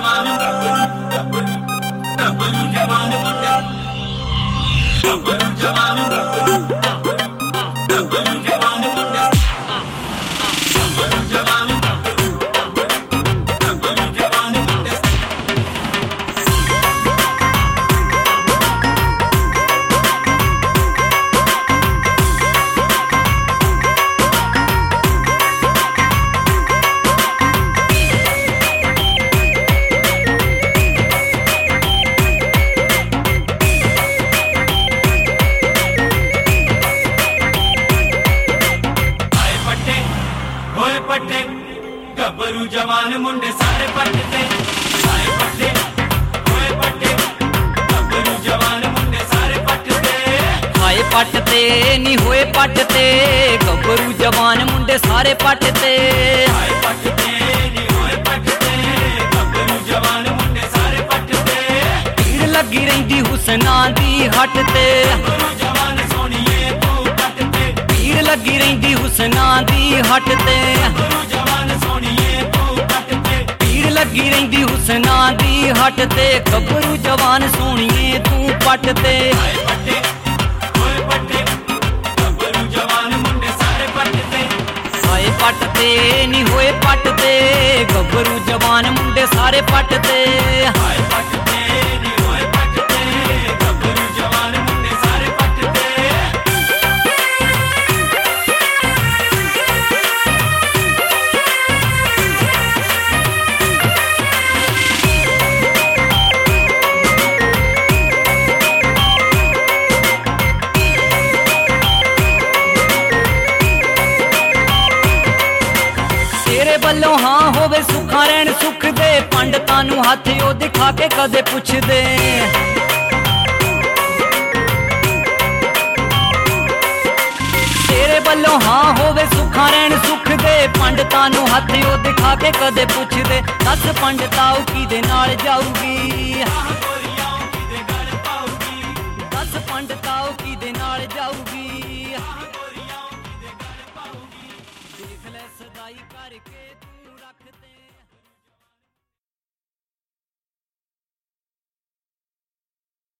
गब्बरू जवान मुंडे सारे पटते आए पट्टे होए पट्टे गब्बरू जवान मुंडे सारे पटते आए पटते नी होए पटते गब्बरू जवान मुंडे सारे पटते आए पटते नी होए पटते गब्बरू जवान मुंडे सारे पटते भीड़ लगी रहिंदी हुसना दी हटते गब्बरू जवान सोनिए तू पटते भीड़ लगी रहिंदी हुसना दी हटते गब्बरू जवान सोनिए तू पटते भीड़ लगी रहिंदी हुसना दी हटते गब्बरू जवान सोनिए तू पटते आए पट्टे होए पट्टे गब्बरू जवान मुंडे सारे पटते आए पटते नी होए पटते गब्बरू जवान मुंडे सारे पटते आए पटते नी होए पटते गब्बरू जवान मुंडे सारे पटते तेरे बल्लों हाँ होवे सुखा रहन सुख दे पंडतां नूं हथ ओ दिखा के कदे पुछदे तेरे बल्लों हाँ होवे सुखा रहन सुख दे पंडतां नूं हथ ओ दिखा के कदे पुछदे दस पंडताओ किदे नाल जाऊगी गोरियां किदे गल पाऊगी दस पंडताओ किदे नाल जाऊगी गोरियां किदे गल पाऊगी देख ले सदाई करके